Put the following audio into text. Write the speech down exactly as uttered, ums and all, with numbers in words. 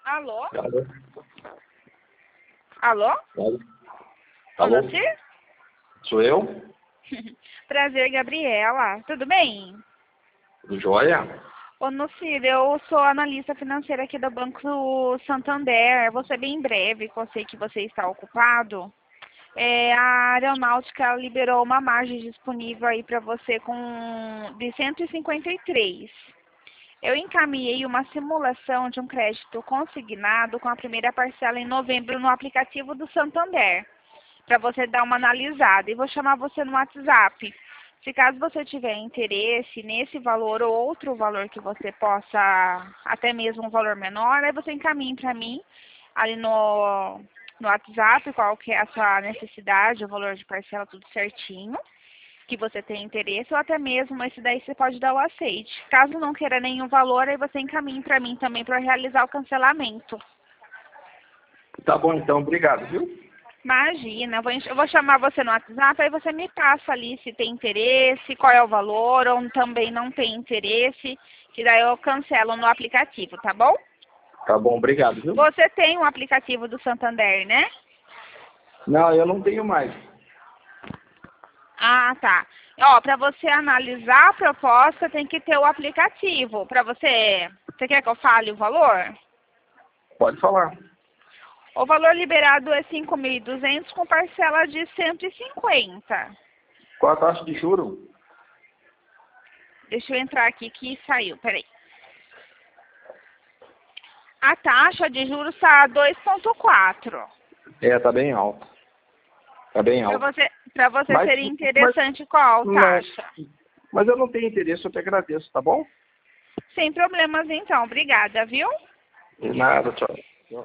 Alô? Alô? Alô? Alô? Ô, Alô? Nocir? Sou eu? Prazer, Gabriela. Tudo bem? Do Joia? Ô, Nocir, eu sou analista financeira aqui do Banco Santander. Vou ser bem breve, que eu sei que você está ocupado. É, a aeronáutica liberou uma margem disponível aí para você com de cento e cinquenta e três. Eu encaminhei uma simulação de um crédito consignado com a primeira parcela em novembro no aplicativo do Santander, para você dar uma analisada. E vou chamar você no WhatsApp. Se caso você tiver interesse nesse valor ou outro valor que você possa, até mesmo um valor menor, aí você encaminhe para mim ali no, no WhatsApp qual que é a sua necessidade, o valor de parcela, tudo certinho, que você tem interesse, ou até mesmo esse daí você pode dar o aceite. Caso não queira nenhum valor, aí você encaminhe para mim também para realizar o cancelamento. Tá bom então, obrigado, viu? Imagina, eu vou, enx- eu vou chamar você no WhatsApp, aí você me passa ali se tem interesse, qual é o valor, ou também não tem interesse, que daí eu cancelo no aplicativo, tá bom? Tá bom, obrigado, viu? Você tem um aplicativo do Santander, né? Não, eu não tenho mais. Ah, tá. Ó, para você analisar a proposta, tem que ter o aplicativo. Para você, você quer que eu fale o valor? Pode falar. O valor liberado é cinco mil e duzentos com parcela de cento e cinquenta. Qual a taxa de juro? Deixa eu entrar aqui que saiu, peraí. A taxa de juros está dois vírgula quatro. É, tá bem alto. Tá bem Para alto. você, para você Mas, seria interessante qual mas, taxa? mas eu não tenho interesse, eu te agradeço, tá bom? Sem problemas então. Obrigada, viu? De nada, tchau.